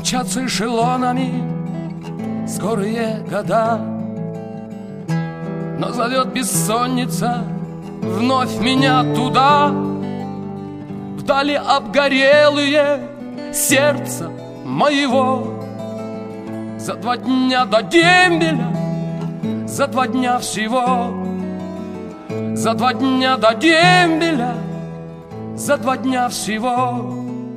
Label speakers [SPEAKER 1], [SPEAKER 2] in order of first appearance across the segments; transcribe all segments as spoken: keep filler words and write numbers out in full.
[SPEAKER 1] Мчатся эшелонами скорые года, но зовет бессонница вновь меня туда. Вдали обгорелые сердца моего. За два дня до дембеля, за два дня всего. За два дня до дембеля, за два дня всего.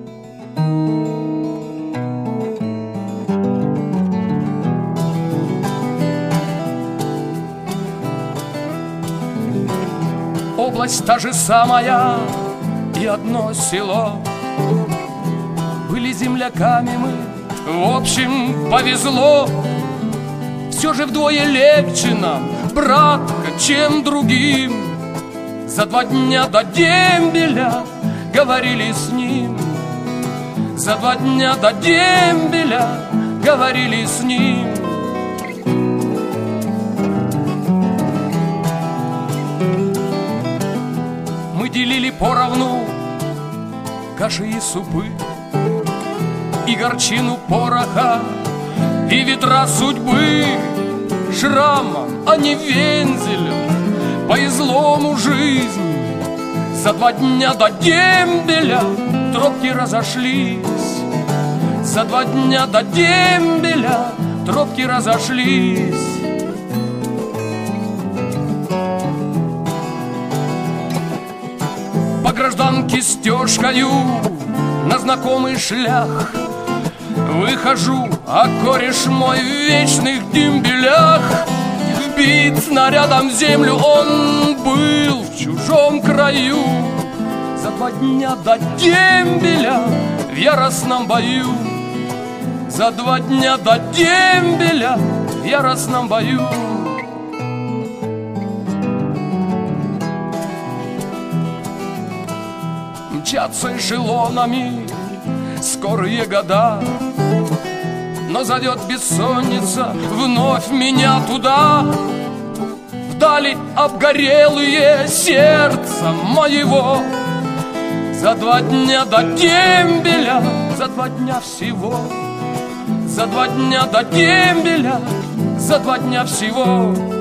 [SPEAKER 1] Область та же самая и одно село. Были земляками мы, в общем, повезло. Все же вдвое легче нам, братка, чем другим. За два дня до дембеля говорили с ним. За два дня до дембеля говорили с ним. Мы делили поровну каши и супы, и горчину пороха, и ветра судьбы. Шрамом, а не вензелем, по излому жизни. За два дня до дембеля тропки разошлись. За два дня до дембеля тропки разошлись. По гражданке стежкою на знакомый шлях выхожу, а кореш мой в вечных дембелях. Вбит снарядом в землю он был в чужом краю. За два дня до дембеля в яростном бою. За два дня до дембеля в яростном бою. Мчатся эшелонами скорые года, но зовет бессонница вновь меня туда. Вдали обгорелые сердца моего. За два дня до дембеля, за два дня всего. За два дня до дембеля, за два дня всего.